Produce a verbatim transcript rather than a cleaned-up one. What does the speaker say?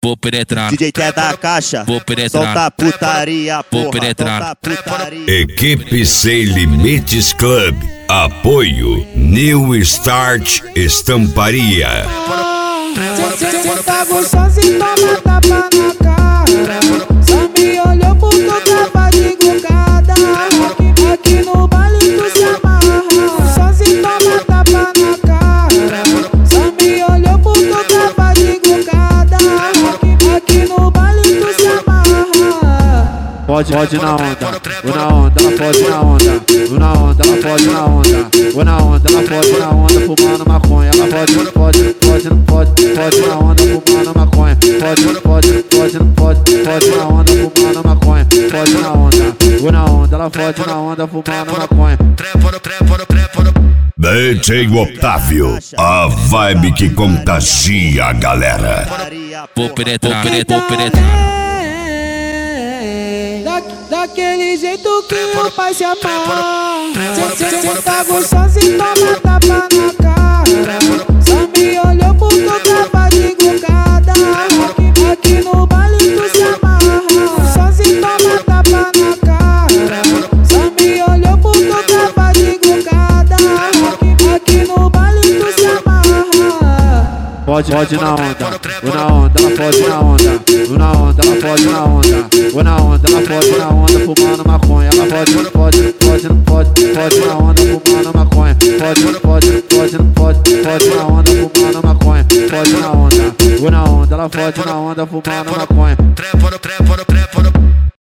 vou penetrar. D J Té da caixa, vou penetrar. solta a putaria, porra, vou penetrar. solta a putaria. Equipe Sem Limites Club. Apoio New Start Estamparia. Cê tá gostosa e toma tapa na cara. Só me olhou por tu tava de glucada. Aqui no baile tu se amarra. Sozinho toma tapa na cara. Só me olhou por tu tava de glucada. Aqui no baile tu se amarra. Pode, pode na onda, vou na onda, ela pode na onda, vou na onda, ela pode na onda, vou na onda, ela pode na onda, fumando maconha, ela pode, não pode, não pode, não pode, pode na onda, fumando maconha, pode, não pode, não pode, não pode, pode na onda, fumando maconha, pode na onda, vou na onda, ela pode na onda, fumando maconha. D J Otávio, a vibe que contagia a galera. Vou penetrar, vou penetrar, vou penetrar. Daquele jeito que o pai se amarra. Cê tá gostosa e toma tapa na cara. Só me olhou por tu tava de glucada. Aqui no baile tu se amarra. Sozinho toma tapa na cara. Só me olhou por tu tava de glucada. Aqui no baile tu se amarra. Pode, pode na onda, vou na onda, ela pode na onda, vou na onda, ela pode na onda, vou na onda, ela pode na onda, fumando maconha, ela pode, não pode, não pode, não pode, pode na onda, fumando maconha, pode, não pode, não pode, não pode, pode na onda, fumando maconha, pode na onda, vou na onda, ela pode na onda, fumando maconha.